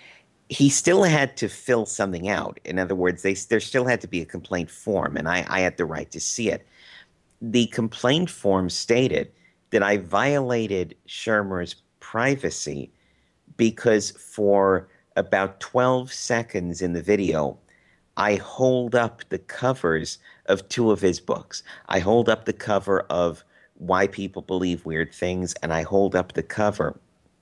he still had to fill something out. In other words, they, there still had to be a complaint form, and I, I had the right to see it. The complaint form stated that I violated Shermer's privacy because for about twelve seconds in the video, I hold up the covers of two of his books. I hold up the cover of Why People Believe Weird Things, and I hold up the cover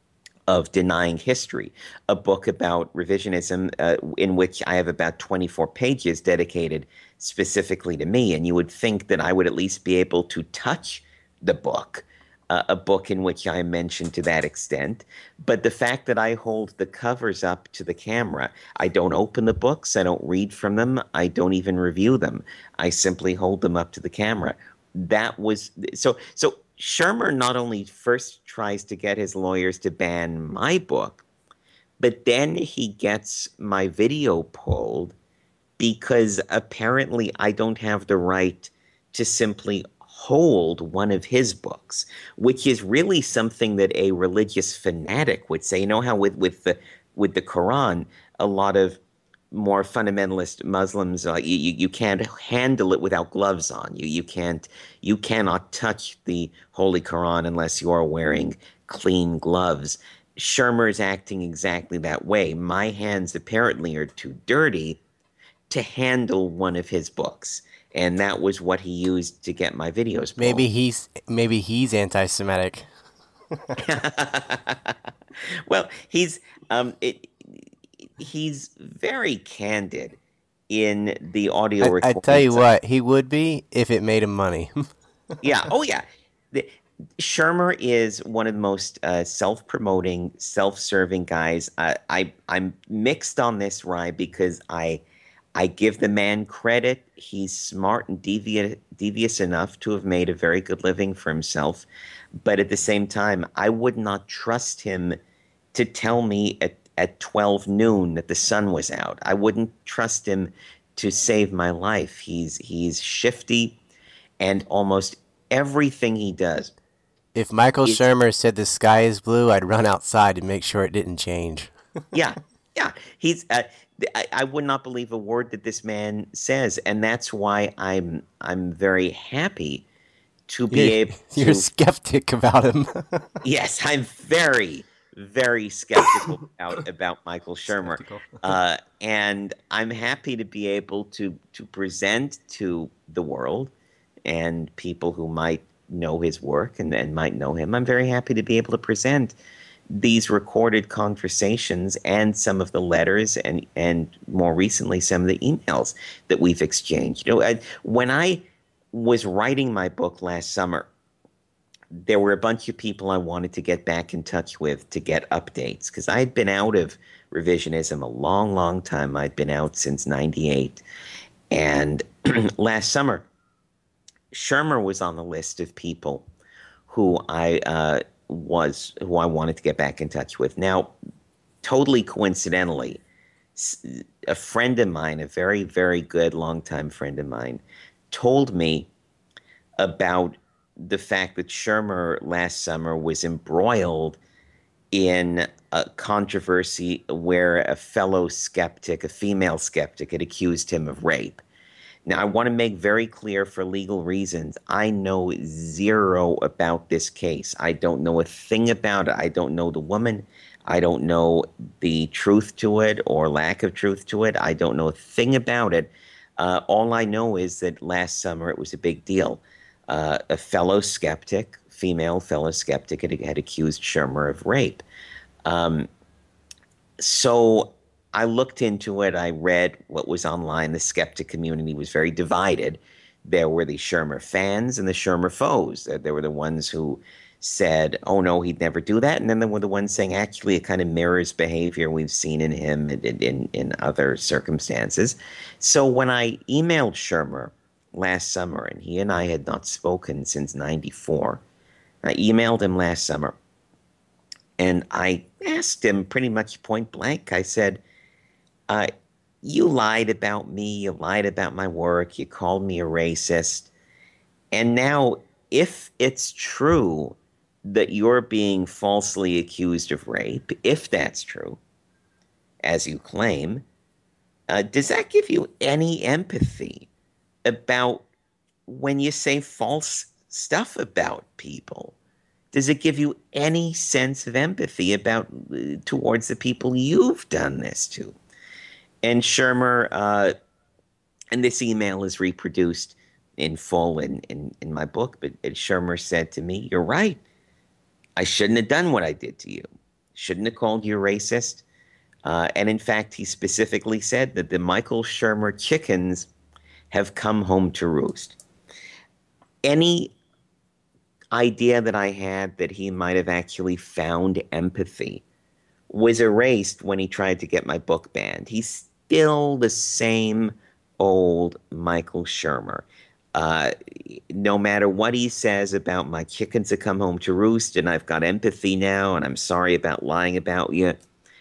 of Denying History, a book about revisionism, uh, in which I have about twenty-four pages dedicated specifically to me. And you would think that I would at least be able to touch the book, uh, a book in which I mentioned to that extent. But the fact that I hold the covers up to the camera, I don't open the books, I don't read from them, I don't even review them. I simply hold them up to the camera. That was so. So Shermer not only first tries to get his lawyers to ban my book, but then he gets my video pulled because apparently I don't have the right to simply hold one of his books, which is really something that a religious fanatic would say. You know how with with the with the Quran, a lot of more fundamentalist Muslims, uh, you, you you can't handle it without gloves on. You you can't you cannot touch the Holy Quran unless you are wearing clean gloves. Shermer's acting exactly that way. My hands apparently are too dirty to handle one of his books, and that was what he used to get my videos pulled. Maybe he's maybe he's anti-Semitic. Well, he's um it, he's very candid in the audio I, I recordings. tell you what, he would be if it made him money. Yeah. Oh, yeah. The, Shermer is one of the most uh, self-promoting, self-serving guys. I, I I'm mixed on this, Rye, because I I give the man credit. He's smart and devious devious enough to have made a very good living for himself. But at the same time, I would not trust him to tell me at, at twelve noon that the sun was out. I wouldn't trust him to save my life. He's he's shifty, and almost everything he does. If Michael It's- Shermer said the sky is blue, I'd run outside and make sure it didn't change. Yeah, yeah. He's. Uh, I, I would not believe a word that this man says, and that's why I'm I'm very happy to be You're, able you're to. a skeptic about him. Yes, I'm very very skeptical about, about Michael Shermer. Skeptical. Uh, and I'm happy to be able to, to present to the world and people who might know his work and, and might know him. I'm very happy to be able to present these recorded conversations and some of the letters and, and more recently some of the emails that we've exchanged. You know, I, when I was writing my book last summer, there were a bunch of people I wanted to get back in touch with to get updates because I had been out of revisionism a long, long time. I'd been out since ninety-eight. And last summer, Shermer was on the list of people who I uh, was who I wanted to get back in touch with. Now, totally coincidentally, a friend of mine, a very, very good longtime friend of mine, told me about the fact that Shermer last summer was embroiled in a controversy where a fellow skeptic, a female skeptic, had accused him of rape. Now, I want to make very clear for legal reasons, I know zero about this case. I don't know a thing about it. I don't know the woman. I don't know the truth to it or lack of truth to it. I don't know a thing about it. Uh, all I know is that last summer it was a big deal. Uh, a fellow skeptic, female fellow skeptic, had, had accused Shermer of rape. Um, so I looked into it. I read what was online. The skeptic community was very divided. There were the Shermer fans and the Shermer foes. There were the ones who said, oh, no, he'd never do that. And then there were the ones saying, actually, it kind of mirrors behavior we've seen in him in, in, in other circumstances. So when I emailed Shermer last summer, and he and I had not spoken since ninety-four, I emailed him last summer, and I asked him pretty much point blank. I said, uh, you lied about me, you lied about my work, you called me a racist, and now if it's true that you're being falsely accused of rape, if that's true, as you claim, uh, does that give you any empathy about when you say false stuff about people? Does it give you any sense of empathy about uh, towards the people you've done this to? And Shermer, uh, and this email is reproduced in full in, in, in my book, but Shermer said to me, you're right. I shouldn't have done what I did to you. Shouldn't have called you racist. Uh, and in fact, he specifically said that the Michael Shermer chickens have come home to roost. Any idea that I had that he might have actually found empathy was erased when he tried to get my book banned. He's still the same old Michael Shermer. Uh, no matter what he says about my chickens that come home to roost and I've got empathy now and I'm sorry about lying about you.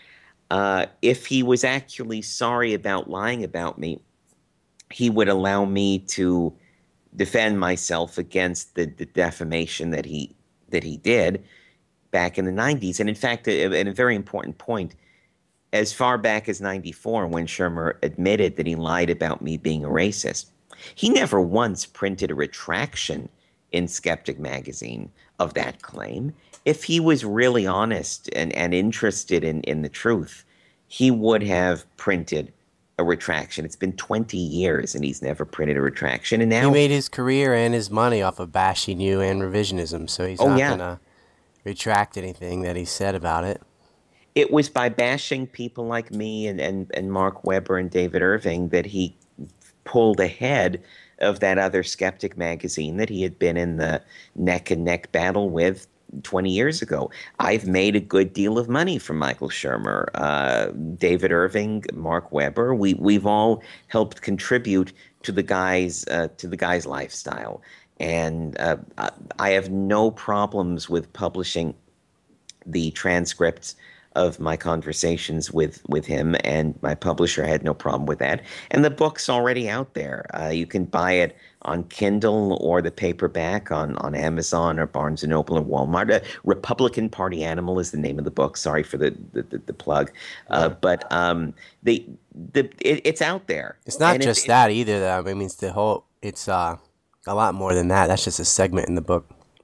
Uh, if he was actually sorry about lying about me, he would allow me to defend myself against the, the defamation that he that he did back in the nineties. And in fact, a, a very important point, as far back as ninety-four, when Shermer admitted that he lied about me being a racist, he never once printed a retraction in Skeptic magazine of that claim. If he was really honest and, and interested in, in the truth, he would have printed a retraction. It's been twenty years and he's never printed a retraction. And now he made his career and his money off of bashing you and revisionism, so he's oh, not yeah. going to retract anything that he said about it. It was by bashing people like me and, and, and Mark Weber and David Irving that he pulled ahead of that other Skeptic magazine that he had been in the neck-and-neck battle with twenty years ago. I've made a good deal of money from Michael Shermer, uh, David Irving, Mark Weber. We we've all helped contribute to the guy's uh, to the guy's lifestyle, and uh, I have no problems with publishing the transcripts of my conversations with, with him, and my publisher had no problem with that. And the book's already out there. Uh, you can buy it on Kindle or the paperback on, on Amazon or Barnes and Noble or Walmart. Uh, Republican Party Animal is the name of the book. Sorry for the the, the, the plug, uh, but um, the the it, it's out there. It's not and just it, that either. Though. I mean, it's the whole. It's uh, a lot more than that. That's just a segment in the book.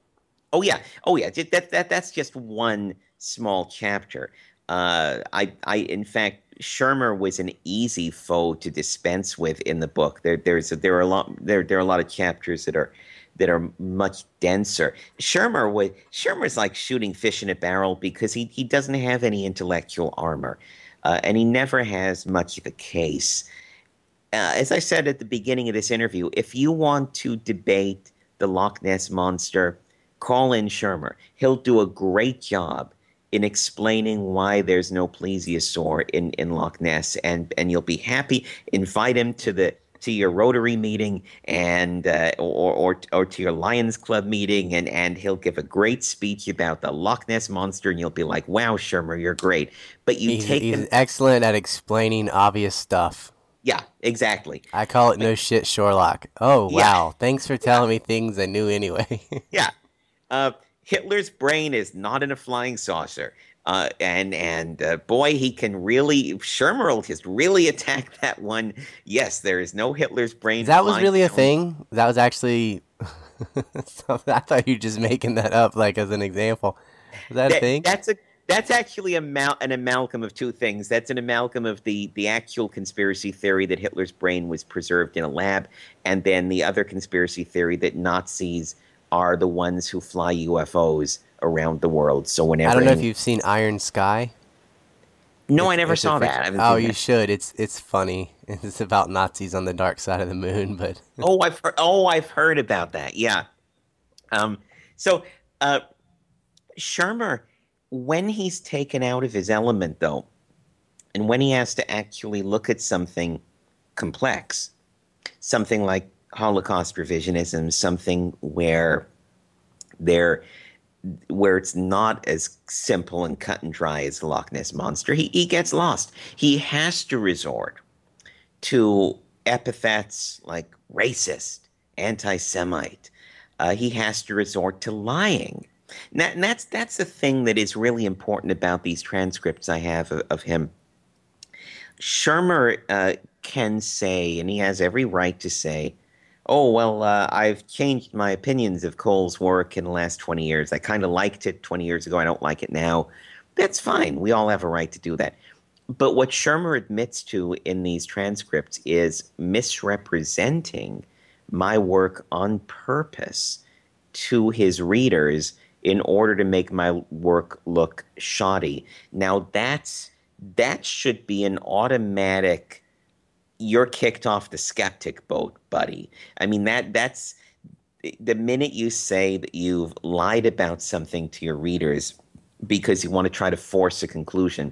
Oh yeah, oh yeah. ju- That that that's just one small chapter. Uh, I I in fact, Shermer was an easy foe to dispense with in the book. There there's a, there are a lot there there are a lot of chapters that are that are much denser. Shermer was Shermer's like shooting fish in a barrel because he he doesn't have any intellectual armor, uh, and he never has much of a case. Uh, as I said at the beginning of this interview, if you want to debate the Loch Ness monster, call in Shermer. He'll do a great job in explaining why there's no plesiosaur in, in Loch Ness, and and you'll be happy. Invite him to the to your Rotary meeting and uh, or, or or to your Lions Club meeting, and and he'll give a great speech about the Loch Ness monster, and you'll be like, "Wow, Shermer, you're great." But you He's take he's him, excellent at explaining obvious stuff. yeah, exactly. I call it But no shit Sherlock. Oh yeah, wow, thanks for yeah, telling me things I knew anyway. yeah. Uh, Hitler's brain is not in a flying saucer. Uh, and and uh, boy, he can really Shermer will just really attack that one. Yes, there is no Hitler's brain That was flying really a around. thing. That was actually. So I thought you were just making that up, like as an example. Was that a That thing? that's a that's actually a mal- an amalgam of two things. That's an amalgam of the the actual conspiracy theory that Hitler's brain was preserved in a lab, and then the other conspiracy theory that Nazis are the ones who fly U F Os around the world. So I whenever don't know if any you've seen Iron Sky. no, I It's never it's a saw that. fiction. I haven't Oh, seen you that. should. It's it's funny. It's about Nazis on the dark side of the moon, but Oh, I've heard. Oh, I've heard about that. Yeah. Um. So, uh, Shermer, when he's taken out of his element, though, and when he has to actually look at something complex, something like Holocaust revisionism, something where there, where it's not as simple and cut and dry as the Loch Ness monster, he he gets lost. He has to resort to epithets like racist, anti-Semite. Uh, he has to resort to lying. And, that, and that's that's the thing that is really important about these transcripts I have of, of him. Shermer uh, can say, and he has every right to say, "Oh well, uh, I've changed my opinions of Cole's work in the last twenty years. I kind of liked it twenty years ago. I don't like it now." That's fine. We all have a right to do that. But what Shermer admits to in these transcripts is misrepresenting my work on purpose to his readers in order to make my work look shoddy. Now that's that should be an automatic you're kicked off the skeptic boat, buddy. I mean that that's the minute you say that you've lied about something to your readers because you want to try to force a conclusion,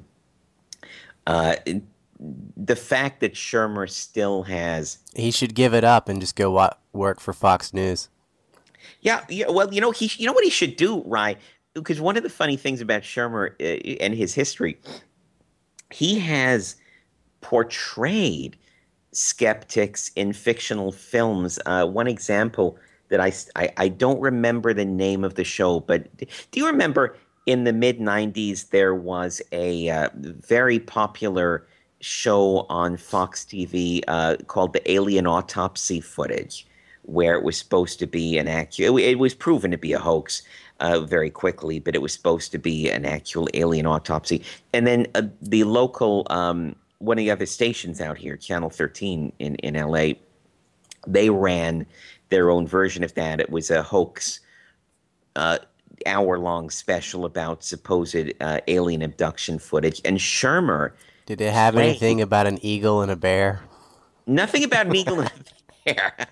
uh, the fact that Shermer still has, he should give it up and just go wa- work for Fox News. yeah, yeah. Well, you know, he, you know what he should do, right? Because one of the funny things about Shermer uh, and his history, he has portrayed skeptics in fictional films. Uh, one example that I, I I don't remember the name of the show, but do you remember in the mid nineties there was a uh, very popular show on Fox T V uh, called The Alien Autopsy Footage, where it was supposed to be an actual. It was proven to be a hoax uh, very quickly, but it was supposed to be an actual alien autopsy. And then uh, the local, um, one of the other stations out here, Channel thirteen in in L A, they ran their own version of that. It was a hoax. Uh, hour long special about supposed uh, alien abduction footage. And Shermer Did it have played anything about an eagle and a bear? nothing about an eagle in the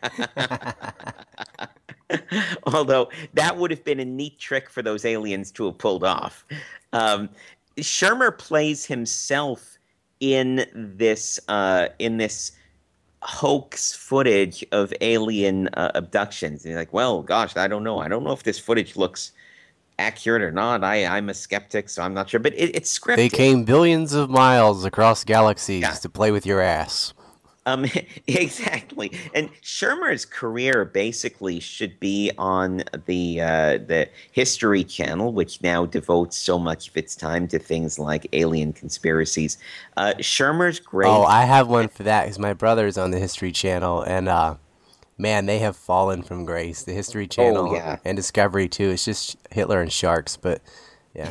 air. Although that would have been a neat trick for those aliens to have pulled off. Um, Shermer plays himself in this uh, in this hoax footage of alien uh, abductions. And you're like, well, gosh, I don't know. I don't know if this footage looks accurate or not. I, I'm a skeptic, so I'm not sure. But it, it's They scripted. came billions of miles across Yeah. galaxies to play with your ass. Um, exactly. And Shermer's career basically should be on the uh, the History Channel, which now devotes so much of its time to things like alien conspiracies. Uh, Shermer's great. Oh, I have one for that because my brother's on the History Channel, and uh, man, they have fallen from grace. The History Oh Channel yeah. and Discovery too. It's just Hitler and sharks, but yeah.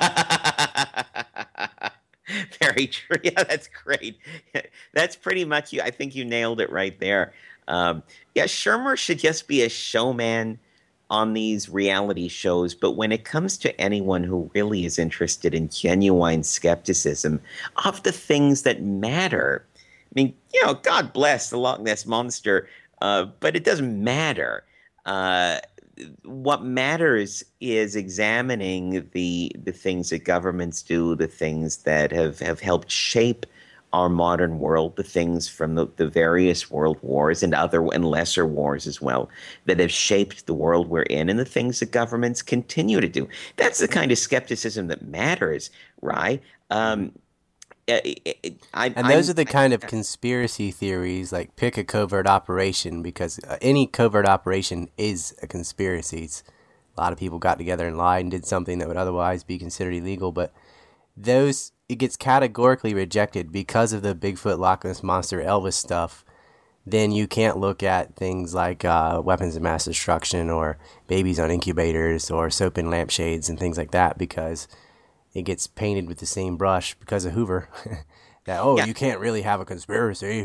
Very true. Yeah, that's great. That's pretty much you. I think you nailed it right there. Um, yeah, Shermer should just be a showman on these reality shows, but when it comes to anyone who really is interested in genuine skepticism of the things that matter, I mean, you know, God bless the Loch Ness Monster, uh, but it doesn't matter. Uh, what matters is examining the the things that governments do, the things that have, have helped shape our modern world, the things from the, the various world wars and other and lesser wars as well that have shaped the world we're in, and the things that governments continue to do. That's the kind of skepticism that matters, right? Um, it, it, I, And those I'm, are the kind of conspiracy theories, like pick a covert operation, because uh, any covert operation is a conspiracy. It's, a lot of people got together and lied and did something that would otherwise be considered illegal, but those, it gets categorically rejected because of the Bigfoot, Loch Ness Monster, Elvis stuff. Then you can't look at things like uh, weapons of mass destruction or babies on incubators or soap and lampshades and things like that, because it gets painted with the same brush because of Hoover. That, oh, yeah. you can't really have a conspiracy.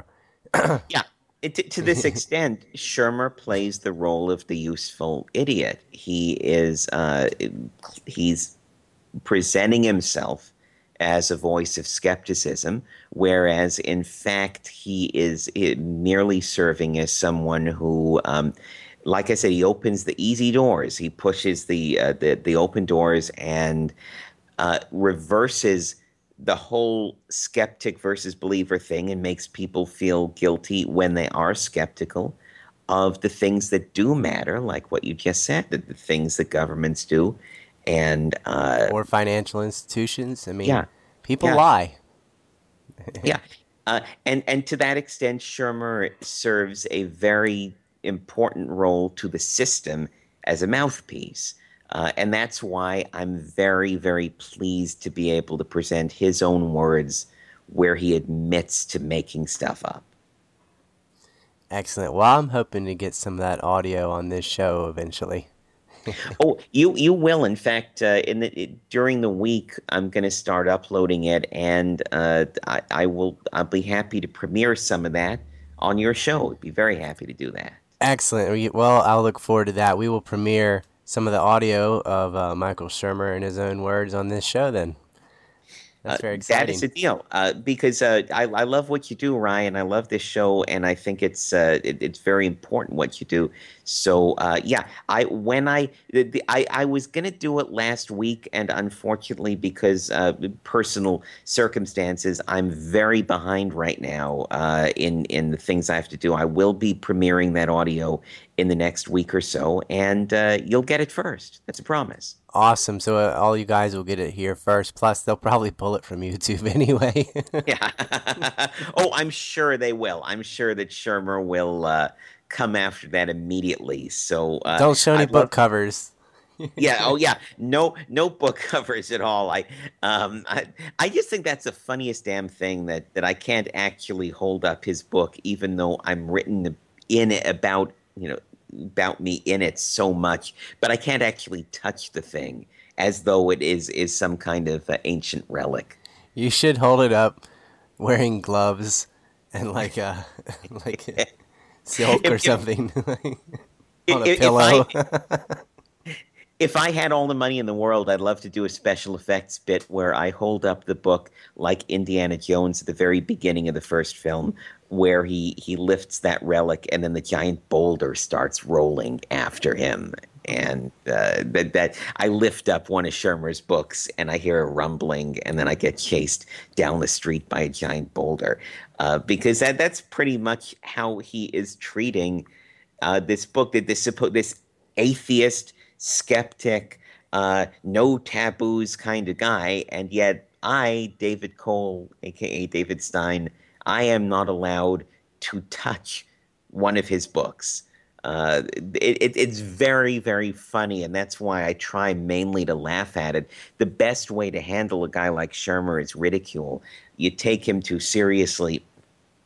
Yeah. It, to, to this extent, Shermer plays the role of the useful idiot. He is uh, he's presenting himself as a voice of skepticism, whereas in fact he is merely serving as someone who, um, like I said, he opens the easy doors. He pushes the uh, the, the open doors and uh, reverses the whole skeptic versus believer thing and makes people feel guilty when they are skeptical of the things that do matter, like what you just said, the, the things that governments do. And uh, or financial institutions. I mean, yeah, people yeah. lie. Yeah. Uh, and, and to that extent, Shermer serves a very important role to the system as a mouthpiece. Uh, and that's why I'm very, very pleased to be able to present his own words where he admits to making stuff up. Excellent. Well, I'm hoping to get some of that audio on this show eventually. Oh, you you will. In fact, uh, in the, it, during the week, I'm going to start uploading it, and uh, I, I will. I'll be happy to premiere some of that on your show. I'd be very happy to do that. Excellent. We, well, I'll look forward to that. We will premiere some of the audio of uh, Michael Shermer in his own words on this show then. That's very exciting. Uh, that is the deal, uh, because uh, I, I love what you do, Ryan. I love this show, and I think it's uh, it, it's very important what you do. So uh, yeah, I when I the, the, I I was gonna do it last week, and unfortunately, because uh, personal circumstances, I'm very behind right now uh, in in the things I have to do. I will be premiering that audio in the next week or so, and uh, you'll get it first. That's a promise. Awesome. So uh, all you guys will get it here first. Plus, they'll probably pull it from YouTube anyway. Yeah. Oh, I'm sure they will. I'm sure that Shermer will uh, come after that immediately. So uh, don't show any I'd book love- covers. Yeah. Oh, yeah. No, no book covers at all. I, um, I, I just think that's the funniest damn thing that that I can't actually hold up his book, even though I'm written in it about you know. about me in it so much, but I can't actually touch the thing as though it is is some kind of uh, ancient relic. You should hold it up wearing gloves and like a like a silk If- or if- something on a If- if pillow. I- If I had all the money in the world, I'd love to do a special effects bit where I hold up the book like Indiana Jones at the very beginning of the first film, where he, he lifts that relic and then the giant boulder starts rolling after him. And uh, that, that I lift up one of Shermer's books and I hear a rumbling and then I get chased down the street by a giant boulder. Uh, because that, that's pretty much how he is treating uh, this book, that this, this atheist, skeptic, uh, no taboos kind of guy, and yet I, David Cole, aka David Stein, I am not allowed to touch one of his books. Uh, it, it, it's very, very funny, and that's why I try mainly to laugh at it. The best way to handle a guy like Shermer is ridicule. You take him too seriously,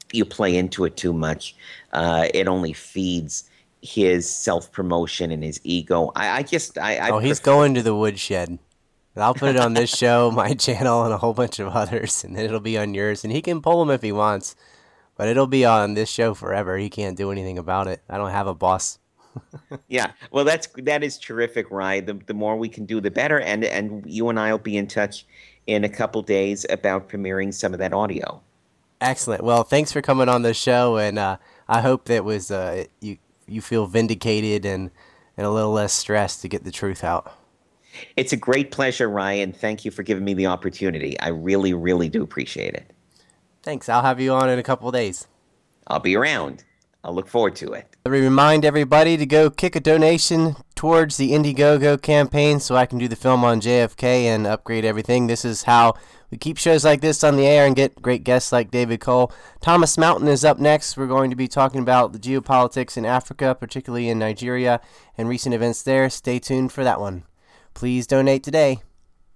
you play into it too much, uh, it only feeds his self-promotion and his ego. I, I just, I, I Oh, he's prefer- going to the woodshed. And I'll put it on this show, my channel, and a whole bunch of others, and then it'll be on yours. And he can pull them if he wants, but it'll be on this show forever. He can't do anything about it. I don't have a boss. Yeah, well, that's that is terrific, Rye. The the more we can do, the better. And and you and I will be in touch in a couple days about premiering some of that audio. Excellent. Well, thanks for coming on the show, and uh, I hope that was uh, you you feel vindicated and, and a little less stressed to get the truth out. It's a great pleasure, Ryan. Thank you for giving me the opportunity. I really, really do appreciate it. Thanks. I'll have you on in a couple of days. I'll be around. I'll look forward to it. Let me remind everybody to go kick a donation towards the Indiegogo campaign so I can do the film on J F K and upgrade everything. This is how we keep shows like this on the air and get great guests like David Cole. Thomas Mountain is up next. We're going to be talking about the geopolitics in Africa, particularly in Nigeria, and recent events there. Stay tuned for that one. Please donate today.